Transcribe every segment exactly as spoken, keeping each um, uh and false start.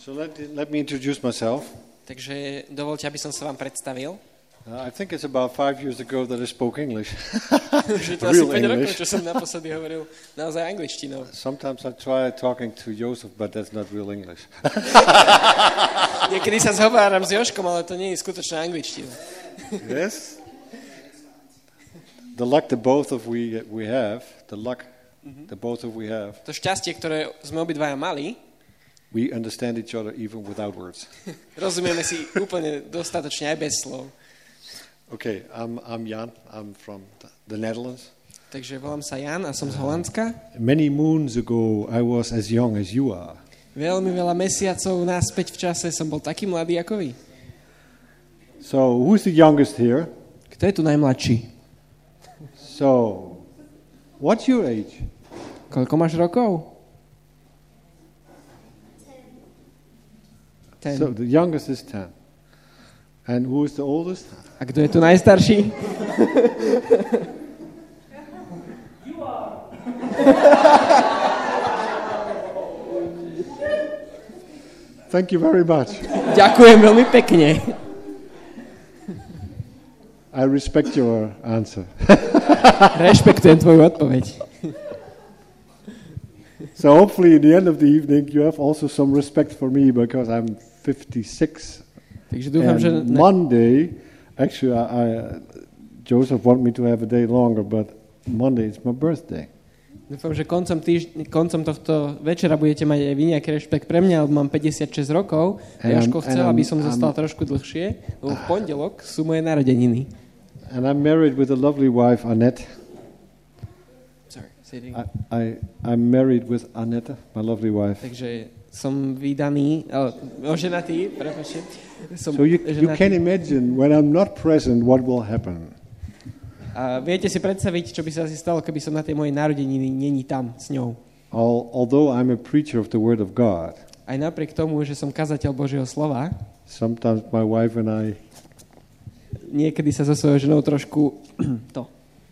So let, let me introduce myself. Takže dovoľte, aby som sa vám predstavil. Uh, I think it's about five years ago that I spoke English. Už je to asi päť rokov, čo som naposledy hovoril naozaj angličtinou. Sometimes I try talking to Joseph, but that's not real English. Niekedy sa zhováram s Jožkom, ale to nie je skutočná angličtina. Yes. The luck that both of we we have, the luck mm-hmm. that both of we have. To šťastie, ktoré sme obidvaja mali, we understand each other even without words. Rozumieme si úplne dostatočne aj bez slov. Okay, I'm I'm Jan. I'm from the Netherlands. Takže volám sa Jan a som z Holandska. Many moons ago I was as young as you are. Veľmi veľa mesiacov naspäť v čase som bol taký mladý ako vy. So, who's the youngest here? Kto je tu najmladší? So, what's your age? Koľko máš rokov? Ten. So, the youngest is ten. And who is the oldest? A kto je tu najstarší? You are. Thank you very much. Ďakujem veľmi pekne. I respect your answer. Rešpektujem tvoju odpoveď. So hopefully in the end of the evening you have also some respect for me because I'm fifty-six. Takže dúfam, že And Monday, actually, I, I, Joseph wanted me to have a day longer, but Monday is my birthday. Dúfam, že koncom, týžd- koncom tohto večera budete mať aj vy nejaký rešpekt pre mňa, lebo mám päťdesiatšesť rokov a Jožko chcel, aby som zostal trošku dlhšie, lebo v pondelok sú moje narodeniny. And I'm married with a lovely wife, Annette. Sorry, say it I, again. I, I'm married with Annette, my lovely wife. Takže som vydaný, ale oženatý, prepáčte. Som So you, you ženatý. can imagine when I'm not present what will happen. A viete si predstaviť, čo by sa asi stalo, keby som na tej mojej narodeniny není tam s ňou. Al, although I'm a preacher of the Word of God, Aj napriek tomu, že som kazateľ Božieho slova, sometimes my wife and I niekedy sa so svojou ženou trošku to.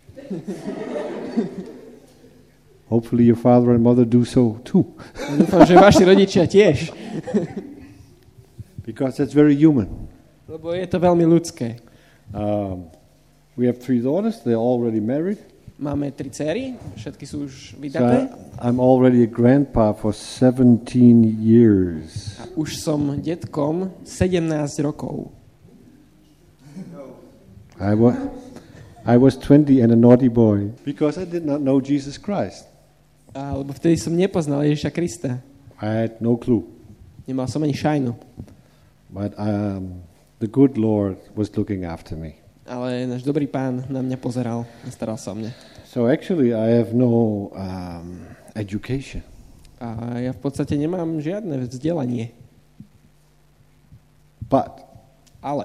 hopefully your father and mother do so too. Dúfam, že vaši rodičia tiež. Because that's very human. Lebo je to veľmi ľudské. Um, we have three daughters. They're already married. Máme tri dcery, všetky sú už So vydaté. I'm already a grandpa for seventeen years. A už som detkom sedemnásť rokov. I was, I was twenty and a naughty boy because I did not know Jesus Christ. A, lebo vtedy som nepoznal Ježiša Krista. I had no clue. Nemal som ani šajnu. But um, the good Lord was looking after me. Ale náš dobrý pán na mňa pozeral a staral sa o mňa. So actually I have no um, education. A ja v podstate nemám žiadne vzdelanie. But Ale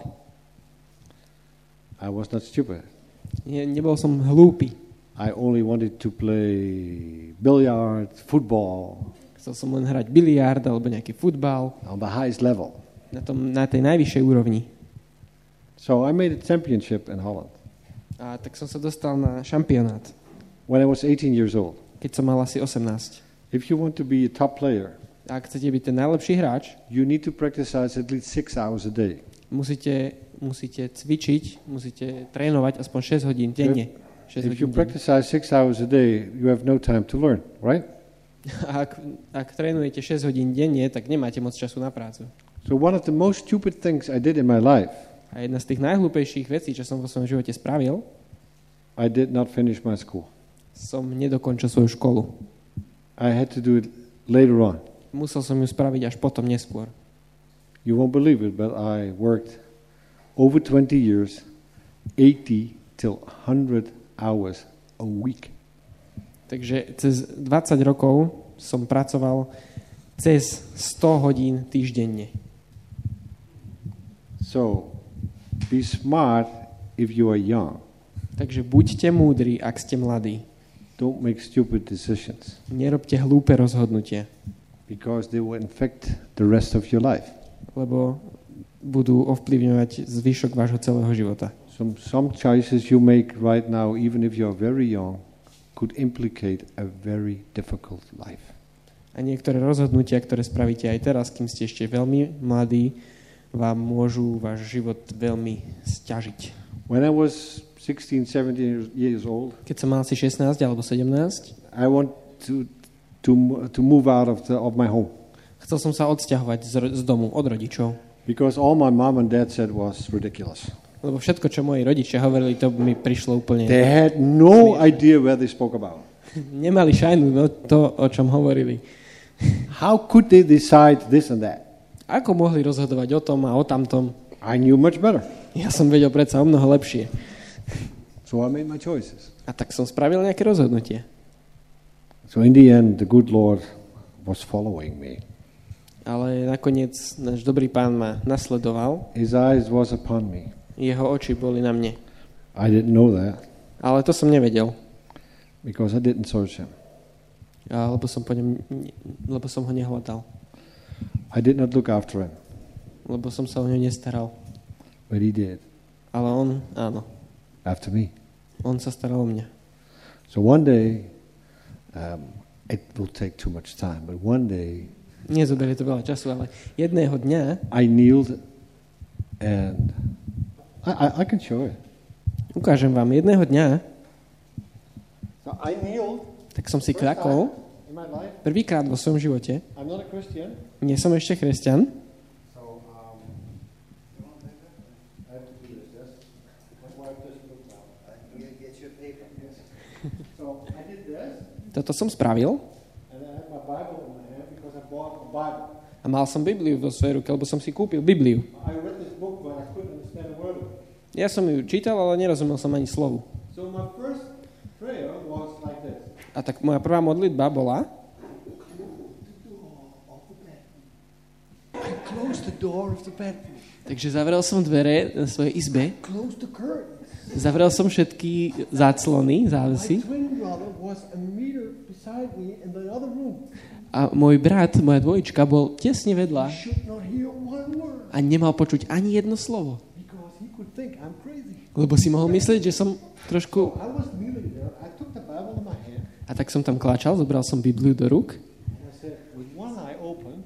I was not stupid. ne, nebol som hlúpy. I only wanted to play billiard, football Chcel som len hrať biliard alebo nejaký futbal on the highest level. na, tom, na tej najvyššej úrovni. So I made a championship in Holland A tak som sa dostal na šampionát, when I was eighteen years old. keď som mal asi osemnásť. If you want to be a top player, A ak chcete byť ten najlepší hráč, you need to practice at least six hours a day. musíte, musíte cvičiť, musíte trénovať aspoň šesť hodín denne. šesť If you hodín denne. practice six hours a day, you have no time to learn, right? A ak, ak trénujete šesť hodín denne, tak nemáte moc času na prácu. So one of the most stupid things I did in my life, A jedna z tých najhlúpejších vecí, čo som vo svojom živote spravil, I did not finish my school. som nedokončil svoju školu. I had to do it later on. Musel som ju spraviť až potom neskôr. You won't believe it, but I worked over twenty years, eighty till one hundred hours a week. Takže cez dvadsať rokov som pracoval cez sto hodín týždenne. So, be smart if you are young. Takže buďte múdri, ak ste mladí. Don't make stupid decisions Nerobte hlúpe rozhodnutia, because they will infect the rest of your life. lebo budú ovplyvňovať zvyšok vášho celého života. Some, some choices you make right now, even if you are very young, could implicate a very difficult life. A A niektoré rozhodnutia, ktoré spravíte aj teraz, kým ste ešte veľmi mladí, vám môžu váš život veľmi sťažiť. When I was sixteen, seventeen years old, Keď som mal asi šestnásť alebo sedemnásť, I want to to to move out of the of my home chcel som sa odsťahovať z, z domu od rodičov. because all my mom and dad said was ridiculous. Lebo všetko, čo moji rodičia hovorili, to mi prišlo úplne... They had no idea where they spoke about. Nemali šajnu no to, o čom hovorili. How could they decide this and that? Ako mohli rozhodovať o tom a o tamtom? I knew much better. Ja som vedel predsa o mnoho lepšie. So I made my choices. A tak som spravil nejaké rozhodnutie. So in the end, the good Lord was following me. Ale nakoniec náš dobrý pán ma nasledoval. His eyes was upon me. Jeho oči boli na mne. I didn't know that Ale to som nevedel. because I didn't search him. A lebo som po ňom, lebo som ho nehľadal. I did not look after him, Lebo som sa o ňo nestaral. but he did Ale on, áno. after me. On sa staral o mňa. So one day, um, it will take too much time, but one day Nezoberie to veľa času, ale jedného dňa I kneeled and I, I, I can show it. ukážem vám, jedného dňa So I kneeled tak som si kľakol in my life. prvýkrát vo svojom živote. I'm not a Christian. Nie som ešte kresťan. So um, I have to do this. Yes. My wife doesn't look now. You get your paper. Yes. So I did this, Toto som spravil and I had my Bible in my hand because I bought a Bible. a mal som Bibliu vo svojej ruke, lebo som si kúpil Bibliu. I read this book, but I couldn't understand a word of it. Ja som ju čítal, ale nerozumel som ani slovu. So my first prayer was like this. A tak moja prvá modlitba bola: I closed the door of the bedroom. takže zavrel som dvere na svojej izbe, Closed the curtains. zavrel som všetky záclony, My závesy twin brother was a meter beside me in the other room. a môj brat, moja dvojička bol tesne vedľa He should not hear one word a nemal počuť ani jedno slovo, because he could think I'm crazy. lebo si mohol myslieť, že som trošku... I was kneeling there. I took the Bible in my hand A tak som tam kláčal, zobral som Bibliu do rúk, and I said, with one eye open,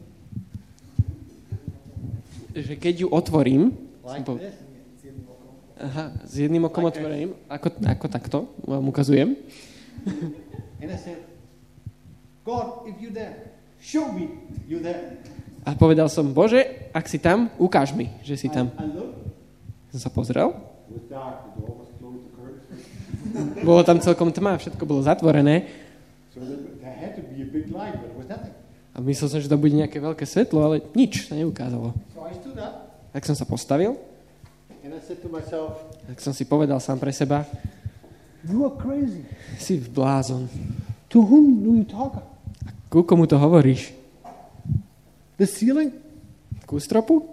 že keď ju otvorím, like po- this. aha, s jedným okom otvorím, ako, ako takto, vám ukazujem, And I said, God, if you're there, show me you're there. a povedal som: Bože, ak si tam, ukáž mi, že si tam. I, I looked. Som sa pozrel, It was dark. The door was closed. The curtains. bolo tam celkom tma, všetko bolo zatvorené So there, there had to be a big light, but it was nothing. a myslel som, že to bude nejaké veľké svetlo, ale nič sa neukázalo. So I stood up Tak som sa postavil, and I said to myself, tak som si povedal sám pre seba: you are crazy. si blázon. To whom do you talk? Ku komu to hovoríš? The ceiling? Ku stropu?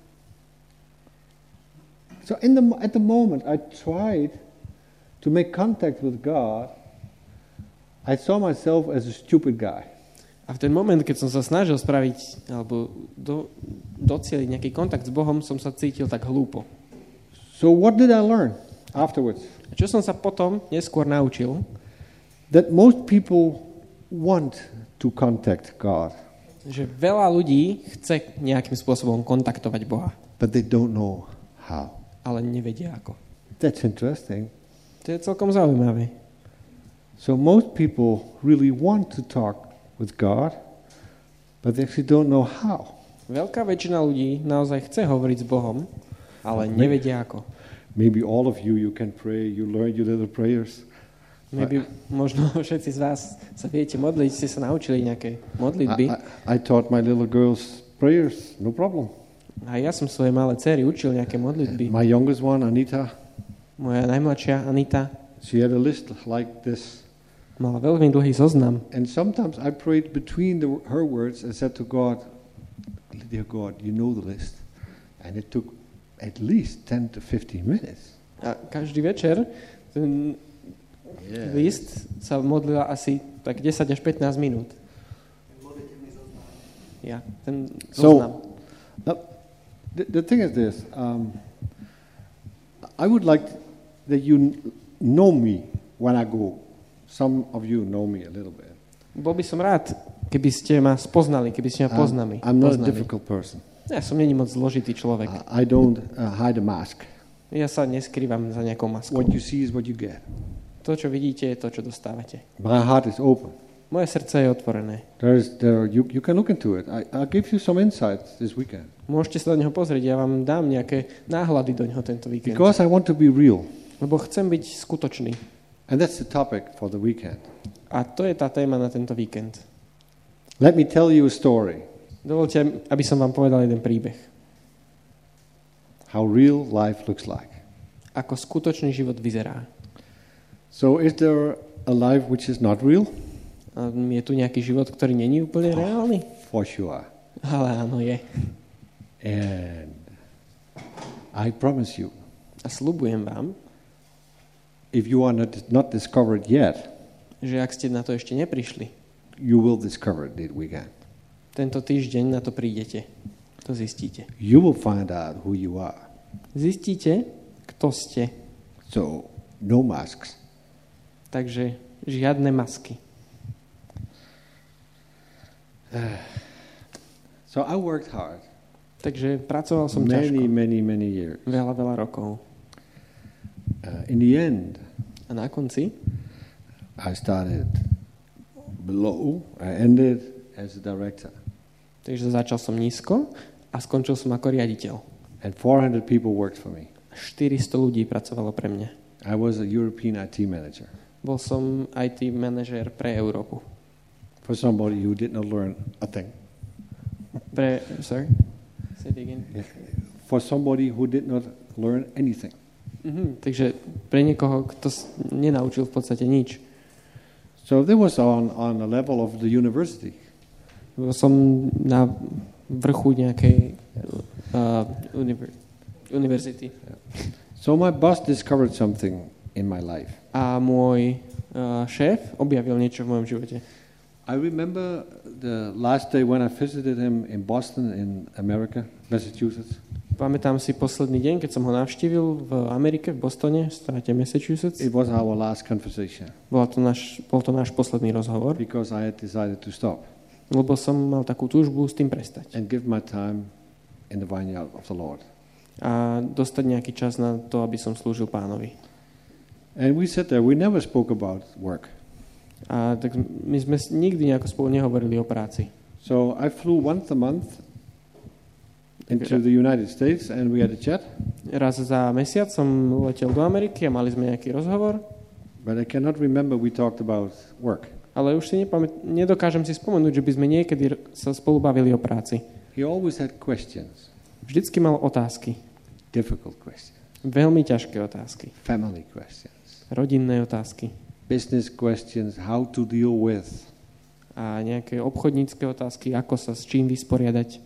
So in the, at the moment I tried to make contact with God, I saw myself as a stupid guy. A v ten moment, keď som sa snažil spraviť alebo do, docieliť nejaký kontakt s Bohom, som sa cítil tak hlúpo. So what did I learn afterwards? A čo som sa potom neskôr naučil? That most people want to contact God, Že veľa ľudí chce nejakým spôsobom kontaktovať Boha, but they don't know how. ale nevedia ako. That's interesting. To je celkom zaujímavé. So most people really want to talk with God, but they actually don't know how. Veľká väčšina ľudí naozaj chce hovoriť s Bohom, ale nevedia ako. Maybe all of you, you can pray, you learn your little prayers. Maybe, možno všetci z vás sa viete modliť, ste sa naučili nejaké modlitby. I, I, I taught my little girls prayers, no problem. A ja som svoje malé dcery učil nejaké modlitby. My youngest one, Anita, Moja najmladšia, Anita, she had a list like this. mala veľmi dlhý zoznam. And sometimes I prayed between the, her words and said to God, dear God, you know the list. And it took at least ten to fifteen minutes. A každý večer ten Yeah. list sa modlila asi tak desať až pätnásť minút. Ja, ten So, zoznam. uh, the, the thing is this, um, I would like that you kn- know me when I go. Some of you know me a little bit. Bol by som rád, keby ste ma spoznali, keby ste ma poznali. I'm, I'm not poznali. a difficult person. Ja som není moc zložitý človek. I, I don't uh, hide a mask. Ja sa neskrývam za nejakou maskou. What you see is what you get. To, čo vidíte, je to, čo dostávate. My heart is open. Moje srdce je otvorené. There is, there, you, you can look into it. I, I'll give you some insights this weekend. Môžete sa do neho pozrieť, ja vám dám nejaké náhľady do neho tento víkend. Because I want to be real. Lebo chcem byť skutočný. And that's the topic for the weekend. A to je tá téma na tento víkend. Let me tell you a story. Dovolte, aby som vám povedal jeden príbeh. How real life looks like. Ako skutočný život vyzerá. So is there a life which is not real? A je tu nejaký život, ktorý není úplne reálny? For sure. Ale áno, je. And I promise you, A sľubujem vám, if you are not, not discovered yet, že ak ste na to ešte neprišli, you will discover it this weekend. tento týždeň na to prídete. To zistíte. You will find out who you are. Zistíte, kto ste. So, no masks. Takže žiadne masky. So I worked hard. Takže pracoval som Many, ťažko. many, many years. Veľa, veľa rokov. Uh, in the end, A na konci I started below. I ended as a director. takže začal som nízko a skončil som ako riaditeľ. And four hundred people worked for me. štyristo ľudí pracovalo pre mňa. I was a European I T manager. Bol som í té manažér pre Európu. For somebody who did not learn a thing. Pre, sorry? Say it again. For somebody who did not learn anything. Mhm, takže pre niekoho, kto s- nenaučil v podstate nič. So this was on, on the level of the university. Bol som na vrchu nejakej uh, univer- univerzity. So my boss discovered something in my life. A môj uh, šéf objavil niečo v mojom živote. I remember the last day when I visited him in Boston in America, Massachusetts. Pamätám si posledný deň, keď som ho navštívil v Amerike, v Bostone, v štáte Massachusetts. It was our last conversation Bola to náš, bol to náš posledný rozhovor, because I had decided to stop lebo som mal takú túžbu s tým prestať. and give my time in the vineyard of the Lord. A dostať nejaký čas na to, aby som slúžil Pánovi. And we sat there, we never spoke about work. A tak my sme s- nikdy nejako spolu nehovorili o práci. So I flew once a month into the United States and we had a chat, Raz za mesiac som letel do Ameriky a mali sme nejaký rozhovor, but I cannot remember we talked about work. ale už si nepamät- nedokážem si spomenúť, že by sme niekedy r- sa spolu bavili o práci. He always had questions, Vždycky mal otázky. difficult questions, Veľmi ťažké otázky. family questions, Rodinné otázky. business questions, how to deal with. A nejaké obchodnícke otázky, ako sa s čím vysporiadať.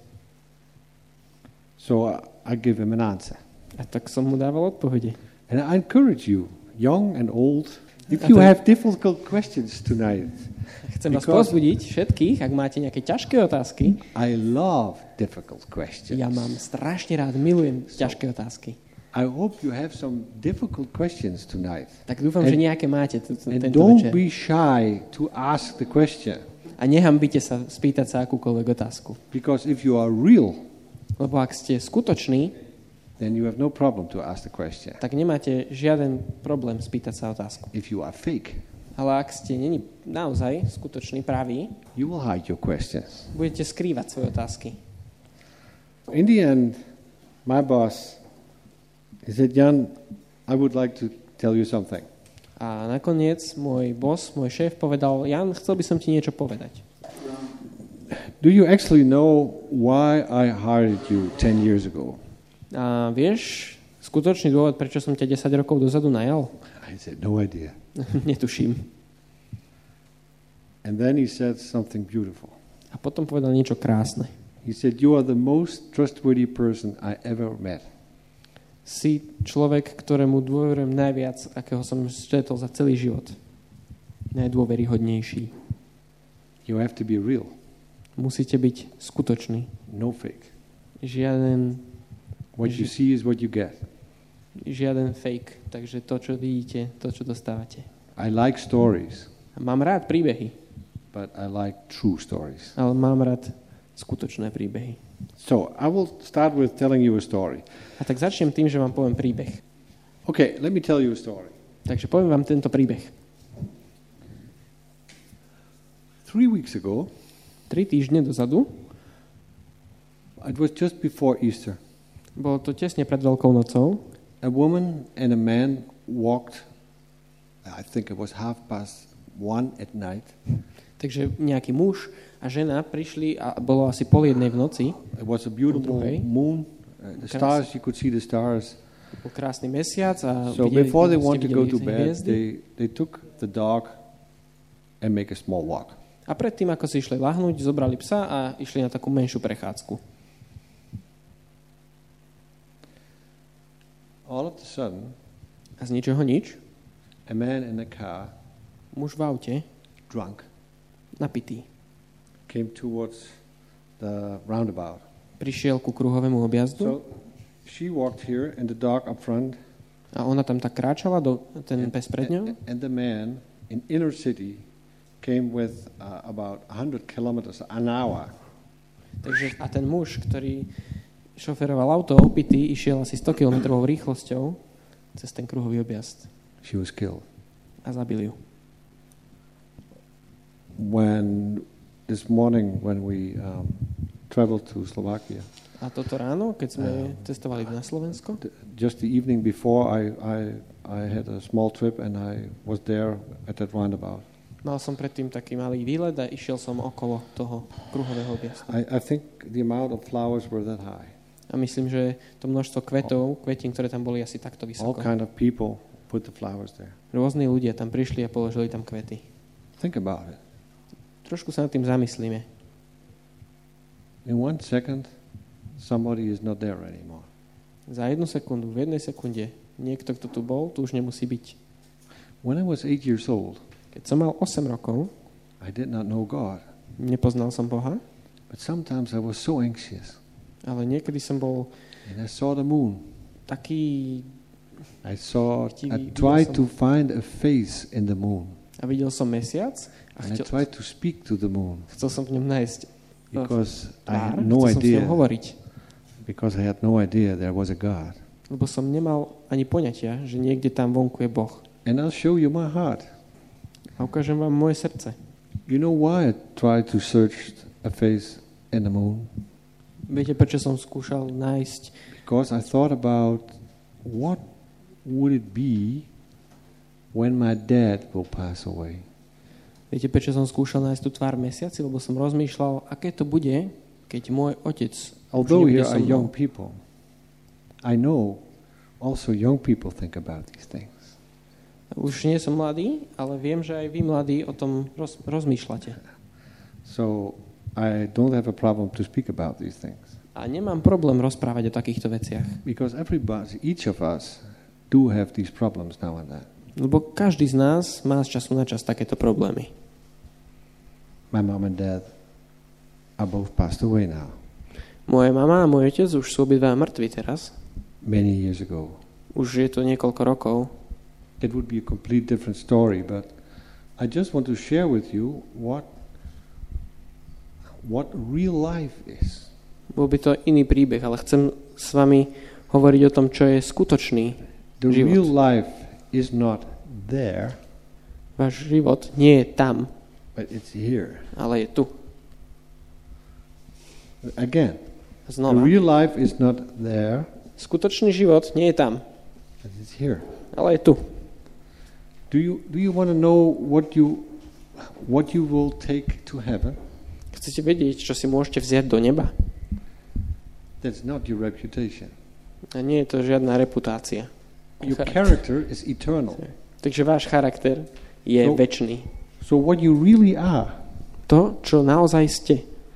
So I, I give him an answer. A tak som mu dával odpovede. And I encourage you, young and old, if A you to- have difficult questions tonight, Chcem vás Because- povzbudiť všetkých, ak máte nejaké ťažké otázky. I love difficult questions. Ja mám strašne rád, milujem ťažké otázky. I hope you have some difficult questions tonight. Tak dúfam, And- že nejaké máte t- t- And tento don't večer. be shy to ask the question. A nehambite sa spýtať sa akúkoľvek otázku. Because if you are real, Lebo ak ste skutoční, then you have no problem to ask the question. tak nemáte žiaden problém spýtať sa otázku. If you are fake, Ale ak ste není naozaj skutoční, praví, you will hide your questions. budete skrývať svoje otázky. In the end, my boss, he said, Jan, I would like to tell you something. A nakoniec môj boss, môj šéf povedal, Jan, chcel by som ti niečo povedať. Do you actually know why I hired you ten years ago? A vieš skutočný dôvod, prečo som ťa desať rokov dozadu najal? I said, no idea. Netuším. And then he said something beautiful. A potom povedal niečo krásne. He said, you are the most trustworthy person I ever met. Si človek, ktorému dôverujem najviac, akého som stretol za celý život. Najdôveryhodnejší. You have to be real, Musíte byť skutoční. no fake. Žiaden, What you see is what you get. žiaden fake. Takže to, čo vidíte, to, čo dostávate. I like stories. A mám rád príbehy. but I like true stories. Ale mám rád skutočné príbehy. So, I will start with telling you a story. A tak začnem tým, že vám poviem príbeh. Okay, let me tell you a story. Takže poviem vám tento príbeh. Three weeks ago, Tri týždne dozadu, it was just before Easter, bolo to tesne pred Veľkou nocou, a woman and a man walked, I think it was half past one at night. takže nejaký muž a žena prišli a bolo asi pol jednej v noci. It was a beautiful druhej. moon, uh, the stars, you could see the stars. Bol krásny mesiac a So videli, before they ste wanted to go videli to bed, hviezdy. they, they took the dog and make a small walk. A predtým, ako si išli lahnúť, zobrali psa a išli na takú menšiu prechádzku. All of a sudden, A z ničoho nič, a man in a car, muž v aute, drunk, napitý, came towards the roundabout. prišiel ku kruhovému objazdu So she walked here and the dog up front, a ona tam tak kráčala, do, ten and, pes pred ňou. and, and the man in inner city came with uh, about one hundred kilometers an hour. Takže, a ten muž, ktorý šoferoval auto opitý, išiel asi sto kilometrov rýchlosťou cez ten kruhový objazd She was killed. a zabil ju. When this morning, when we um, traveled to Slovakia, A toto ráno, keď sme cestovali na Slovensko, th- just the evening before, I, I I had a small trip and I was there at that roundabout. mal som predtým taký malý výlet a išiel som okolo toho kruhového objazdu. I, I think the amount of flowers were that high. A myslím, že to množstvo kvetov, kvetín, ktoré tam boli asi takto All vysoko. kind of people put the flowers there. Rôzni ľudia tam prišli a položili tam kvety. Think about it. Trošku sa nad tým zamyslíme. In one second, somebody is not there anymore. Za jednu sekundu, v jednej sekunde, niekto, kto tu bol, tu už nemusí byť. When I was eight years old, Keď som mal osem rokov, I did not know God, nepoznal som Boha, but sometimes I was so anxious. ale niekedy som bol And I saw the moon. taký I saw, Ti- I videl tried to som- find a face in the moon. a videl som mesiac a And I chcel, tried to speak to the moon chcel som v ňom nájsť because I tvár, had no chcel som s ňom idea, hovoriť, because I had no idea there was a God. lebo som nemal ani poňatia, že niekde tam vonku je Boh. And I'll show you my heart. A ukážem vám moje srdce. You know why I tried to search a face in the moon? Viete, prečo som skúšal nájsť? Because I thought about what would it be when my dad will pass away. Viete, prečo som skúšal nájsť tú tvár mesiaci? Lebo som rozmýšľal, aké to bude, keď môj otec Although už here nebude so are mnou. young people, I know also young people think about these things. Už nie som mladý, ale viem, že aj vy mladí o tom roz, rozmýšľate. So I don't have a problem to speak about these things. A nemám problém rozprávať o takýchto veciach. Because everybody, each of us do have these problems now and then. Lebo každý z nás má z času na čas takéto problémy. My mom and dad are both passed away now, Moja mama a môj otec už sú obidva mŕtvi teraz. many years ago. Už je to niekoľko rokov. It would be a complete different story, but I just want to share with you what what real life is. Bol by to iný príbeh, ale chcem s vami hovoriť o tom, čo je skutočný The život. real life is not there, Váš život nie je tam, but it's here. ale je tu. Again, the Znova. real life is not there, Skutočný život nie je tam, but it's here. ale je tu. Do you do you want to know what you what you will take to heaven? Chcete vedieť, čo si môžete vziať do neba? That's not your reputation. A nie je to žiadna reputácia. Your Charakter. character is eternal. Takže váš charakter je No. večný. So what you really are, To, čo naozaj ste.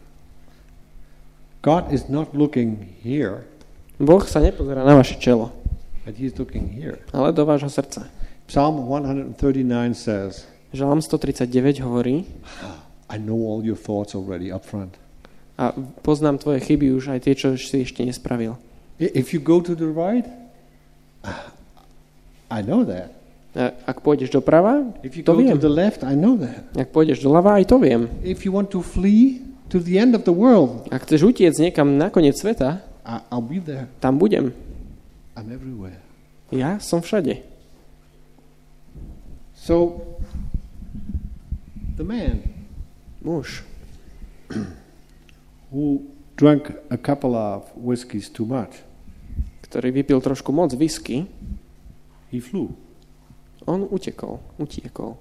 God is not looking here, Boh sa nepozerá na vaše čelo, but He's looking here. ale do vášho srdca. Psalm one thirty-nine says, Žalm stotridsaťdeväť hovorí, I know all your thoughts already up front. a poznám tvoje chyby už aj tie, čo si ešte nespravil. I- If you go to the right, I know that. Ak pôjdeš doprava, If you to go viem. to the left, I know that. Ak pôjdeš doľava, aj to viem. If you want to flee to the end of the world, Ak chceš utiec niekam na koniec sveta, I, I'll be there. tam budem. I'm everywhere. Ja som všade. So, the man Muž, who drank a couple of whiskeys too much, ktorý vypil trošku moc whisky, he flew. on utekol, utiekol.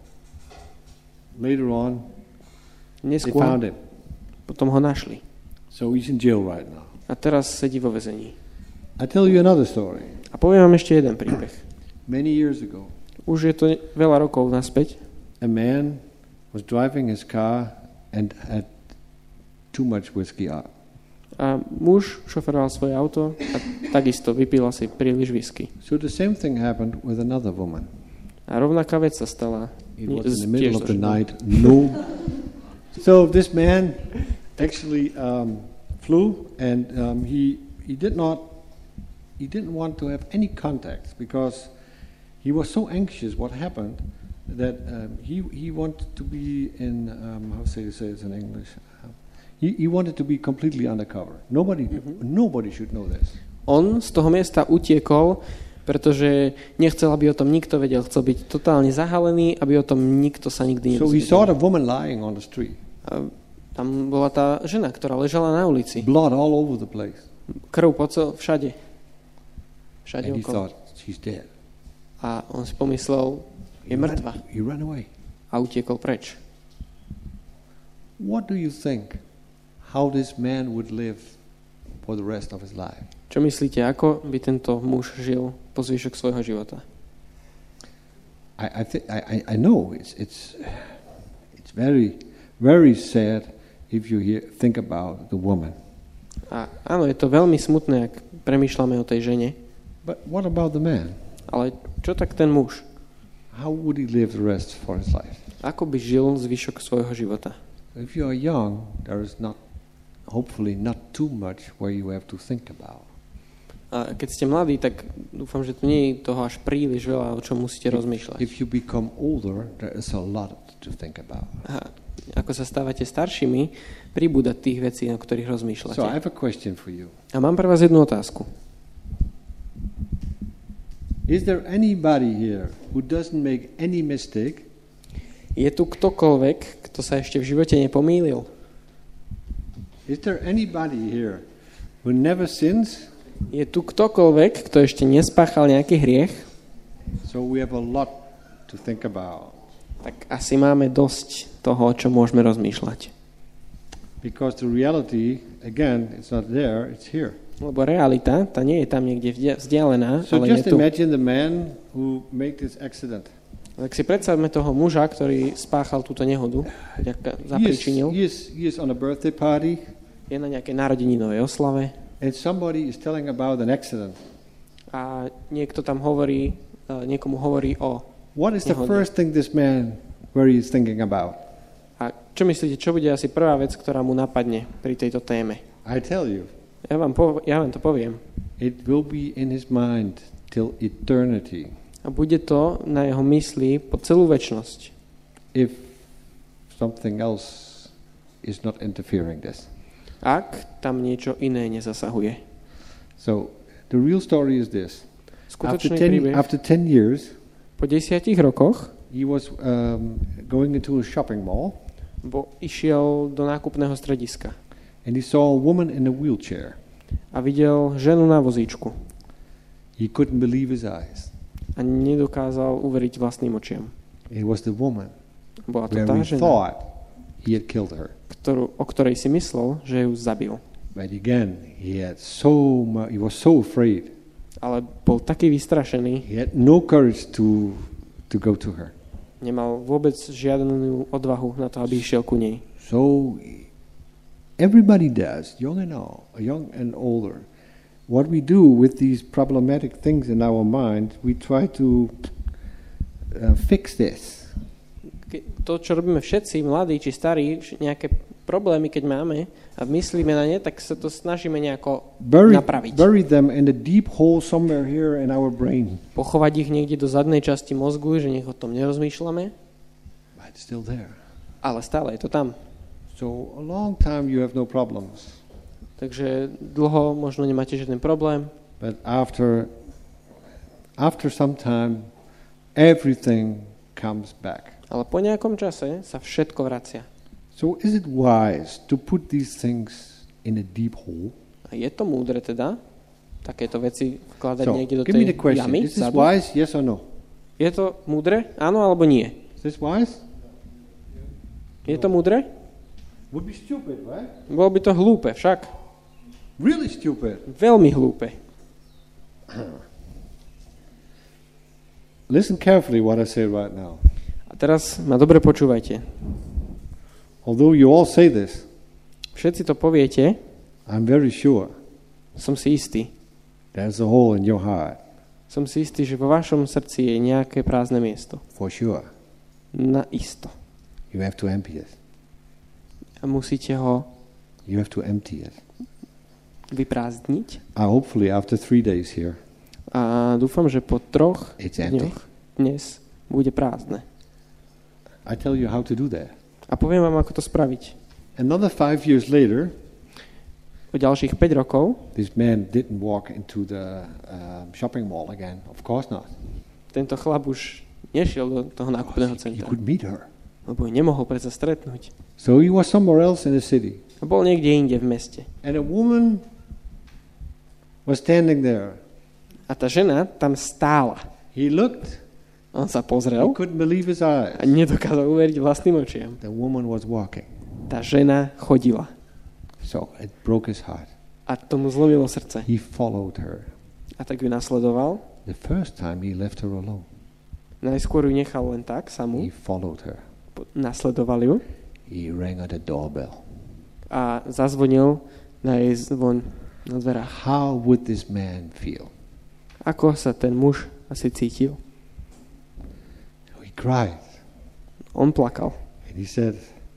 Later on, they Neskôr found him. potom ho našli. So he's in jail right now. A teraz sedí vo väzení. I tell you another story. A poviem vám ešte jeden príbeh. Many years ago, Už je to veľa rokov naspäť. a man was driving his car and had too much whiskey up. A muž šoferoval svoje auto a takisto vypil asi príliš whisky. So the same thing happened with another woman. A rovnaká vec sa stala. It nie- was in the tiež middle so of the ženou. night. No. So this man actually um, flew, and um, he he did not he didn't want to have any contacts because he was so anxious. What happened that um, he he wanted to be in um, how say say it in English. Uh, he he wanted to be completely undercover. Nobody Mhm. nobody should know this. On z toho miesta utiekol, pretože nechcel, aby o tom nikto vedel. Chcel byť totálne zahalený, aby o tom nikto sa nikdy So he saw nedozvedel. the woman lying on the street, A tam bola tá žena, ktorá ležala na ulici. blood all over the place, Krv po cel, všade. Všade and he okolo. thought she's dead. A on si pomyslel, je He ran- mŕtva. He ran away. A utiekol preč. What do you think? How this man would live for the rest of his life? Čo myslíte, ako by tento muž žil po zvyšok svojho života? I I, th- I I- I know it's it's it's very very sad if you hear, think about the woman. A áno, je to veľmi smutné, ak premýšľame o tej žene, But what about the man? ale čo tak ten muž? How would he live the rest for his life? Ako by žil zvyšok svojho života? If you are young, there is not, hopefully, not too much where you have to think about. A keď ste mladí, tak dúfam, že tu nie je toho až príliš veľa, o čom musíte rozmýšľať. If you become older, there is a lot to think about. A ako sa stávate staršími, pribúda tých vecí, o ktorých rozmýšľate. So I have a question for you. A mám pre vás jednu otázku. Is there anybody here who doesn't make any mistake? Je tu ktokoľvek, kto sa ešte v živote nepomýlil? Is there anybody here who never sins? Je tu ktokoľvek, kto ešte nespáchal nejaký hriech? So we have a lot to think about. Tak asi máme dosť toho, o čom môžeme rozmýšľať. Because the reality, again, it's not there, it's here. Lebo realita, tá nie je tam niekde vzdia- vzdialená, So ale just je tu. imagine the man who made this accident. Tak si predstavme toho muža, ktorý spáchal túto nehodu, vďaka- He is, zapričinil. he, is, he is on a birthday party, Je na nejakej narodeninovej oslave and somebody is telling about an accident. a niekto tam hovorí, uh, niekomu hovorí o... What is the Nehodne. first thing this man, where he is thinking about? A čo myslíte, čo bude asi prvá vec, ktorá mu napadne pri tejto téme? I tell you, Ja vám, pov- ja vám to poviem. it will be in his mind till eternity. A bude to na jeho mysli po celú večnosť. If something else is not interfering this. Ak tam niečo iné nezasahuje. So the real story is this. After Skutočný ten, príbeh. after ten years, Po desiatich rokoch he was um, going into a shopping mall, bo išiel do nákupného strediska and he saw a woman in a wheelchair. a videl ženu na vozíčku He couldn't believe his eyes. a nedokázal uveriť vlastným očiam. It was the woman Bola to where tá he žena, thought he had killed her. ktorú, o ktorej si myslel, že ju zabil. But again, he had so mu- he was so afraid. Ale bol taký vystrašený, He had no courage to to go to her. nemal vôbec žiadnu odvahu na to, aby išiel ku nej. So everybody does, young and old, young and older. What we do with these problematic things in our mind, we try to uh, fix this. Ke- To, čo robíme všetci, mladí či starí, š- nejaké problémy, keď máme a myslíme na ne, tak sa to snažíme nejako bury, napraviť. bury them in a deep hole somewhere here in our brain. Pochovať ich niekde do zadnej časti mozgu, že nech o tom nerozmýšľame. But it's still there. Ale stále je to tam. So a long time you have no problems. Takže dlho možno nemáte žiaden problém. But after after some time everything comes back. Ale po nejakom čase sa všetko vracia. So is it wise to put these things in a deep hole? A je to múdre teda takéto veci vkladať So, niekde do give me the tej question. jamy? Is this Vzadu? wise? Yes or no? Je to múdre? Áno alebo nie? Is this wise? Je to múdre? Would be stupid, right? Bolo by to hlúpe však. Really stupid. Veľmi hlúpe. Listen carefully what I say right now. A teraz ma dobre počúvajte. Although you all say this, Všetci to poviete, I'm very sure som si istý. there's a hole in your heart. Som si istý, že vo vašom srdci je nejaké prázdne miesto. For sure. Na isto. You have to empty it. A musíte ho You have to empty it. vyprázdniť. Uh, hopefully after three days here, A dúfam, že po troch it's empty. dňoch dnes bude prázdne. I tell you how to do that. A poviem vám, ako to spraviť. Another five years later, O ďalších päť rokov this man didn't walk into the uh, shopping mall again. Of course not. tento chlap už nešiel do toho nákupného He centra, could meet her. lebo ju nemohol predsa stretnúť. So he was somewhere else in the city. A bol niekde inde v meste. And a woman was standing there. A tá žena tam stála. He looked. On sa He pozrel couldn't believe his eyes. a nedokázal uveriť vlastným očiam. The woman was walking. Tá žena chodila. So it broke his heart. A tomu zlomilo srdce. He followed her. A tak ju nasledoval. The first time he left her alone. Najskôr ju nechal len tak, samú. He followed her. Po- Nasledoval ju. He rang at the doorbell. A zazvonil na jej zvon na dverách. How would this man feel? Ako sa ten muž asi cítil? He cried. On plakal. And he said,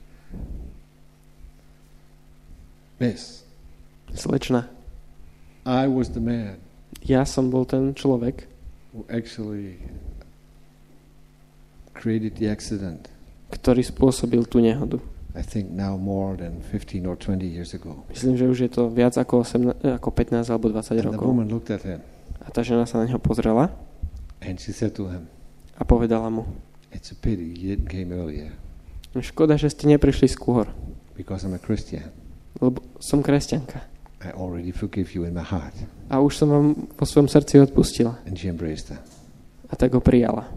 Miss, Slečna, I was the man ja som bol ten človek, who actually created the accident. ktorý spôsobil tú nehodu. I think now more than fifteen or twenty years ago. Myslím, že už je to viac ako, osemnásť, ako pätnásť alebo dvadsať And the rokov. woman looked at him A tá žena sa na neho pozrela and she said to him, a povedala mu, it's a pity you didn't came earlier škoda, že ste neprišli skôr, because I'm a Christian. lebo som kresťanka. I already forgive you in my heart. A už som vám po svojom srdci odpustila. And she embraced him. A tak ho prijala.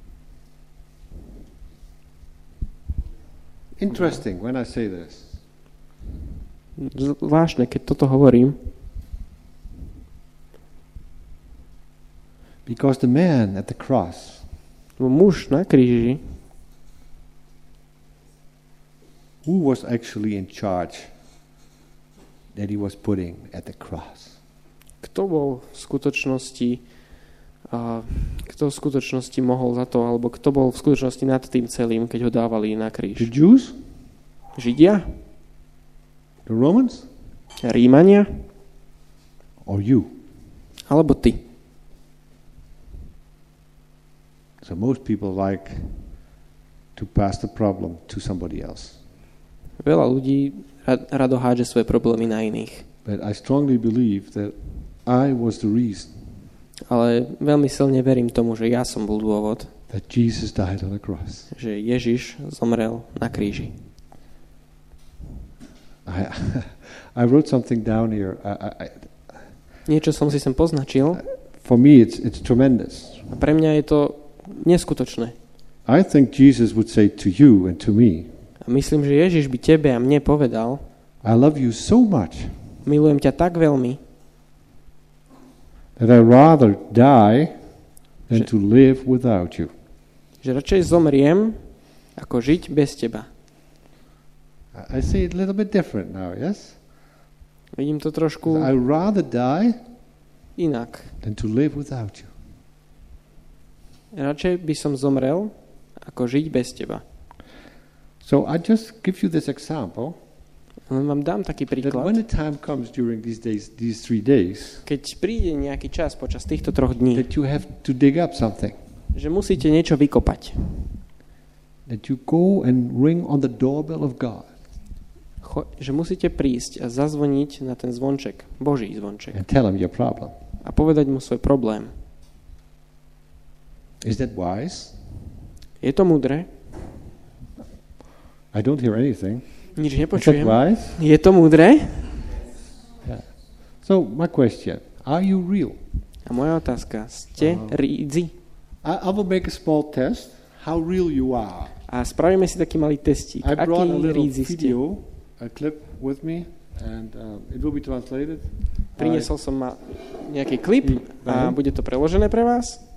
Interesting when I say this. Zvláštne, keď toto hovorím, Because the man at the cross, lebo muž na kríži, who was actually in charge that he was putting at the cross? kto bol v skutočnosti a kto v skutočnosti mohol za to, alebo kto bol v skutočnosti nad tým celým, keď ho dávali na The kríž? Jews? Židia? The Romans? Rímania? Or you? Alebo ty? So most people like to pass the problem to somebody else. Veľa ľudí rado hádže svoje problémy na iných. But I strongly believe that I was the reason Ale veľmi silne verím tomu, že ja som bol dôvod, that Jesus died on the cross. že Ježiš zomrel na kríži. I, I wrote something down here. I, I, I, Niečo som si sem poznačil for me, it's, it's tremendous. a pre mňa je to neskutočné. I think Jesus would say to you and to me, A myslím, že Ježiš by tebe a mne povedal, I love you so much milujem ťa tak veľmi, that I rather die than to live without you. že radšej zomriem, ako žiť bez teba. I I say it a little bit different now, yes? Vidím to trošku I rather die inak. than to live without you. Radšej by som zomrel, ako žiť bez teba. So I just give you this example. Len vám dám taký That príklad. when the time comes during these days, these three days, Keď príde nejaký čas počas týchto troch dní, that you have to dig up something, že musíte niečo vykopať. that you go and ring on the doorbell of God Cho- že musíte prísť a zazvoniť na ten zvonček, Boží zvonček, and tell him your problem. a povedať mu svoj problém. Is that wise? Je to múdre? I don't hear anything. Nič Is that nepočujem. wise? Je to múdre? Yeah. So my question, are you real? A moja otázka, ste rídzi? I, I will make a small test, how real you are. A spravíme si taký malý testík. I brought a Aký little rídzi ste? video, a clip with me, and um, it will be translated. Priniesol som ma nejaký klip a Mhm. bude to preložené pre vás.